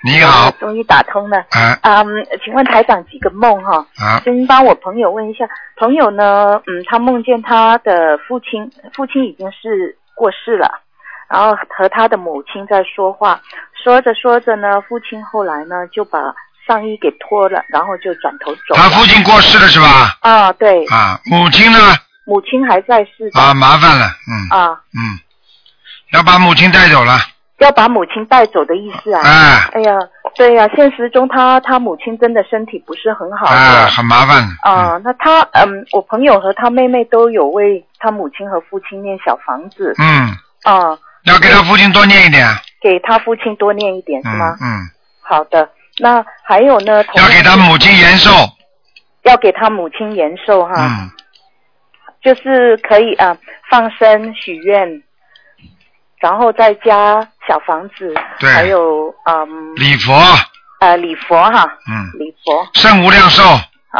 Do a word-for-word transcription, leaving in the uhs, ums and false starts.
你好， 终于打通了。 啊， 嗯，请问台长几个梦哈？ 啊， 先帮我朋友问一下，朋友呢，嗯，他梦见他的父亲，父亲已经是过世了，然后和他的母亲在说话，说着说着呢，父亲后来呢就把上衣给脱了，然后就转头走了。 他父亲过世了是吧？ 啊，对。 啊，母亲呢？ 母亲还在世的。 啊，麻烦了，嗯。 啊。 嗯，要把母亲带走了。 要把母亲带走的意思啊！ 哎， 哎呀，对呀、啊，现实中他他母亲真的身体不是很好的， 啊，很麻烦。 啊、呃，那他嗯，我朋友和他妹妹都有为他母亲和父亲念小房子。 嗯。 啊、 呃。要给他父亲多念一点。 给他父亲多念一点是吗？ 嗯。嗯， 好的，那还有呢？ 要给他母亲延寿。 要给他母亲延寿哈。 嗯。 就是可以啊、呃，放生许愿。然后再加小房子， 对， 还有嗯礼佛， 呃礼佛哈， 嗯， 礼佛， 圣无量寿，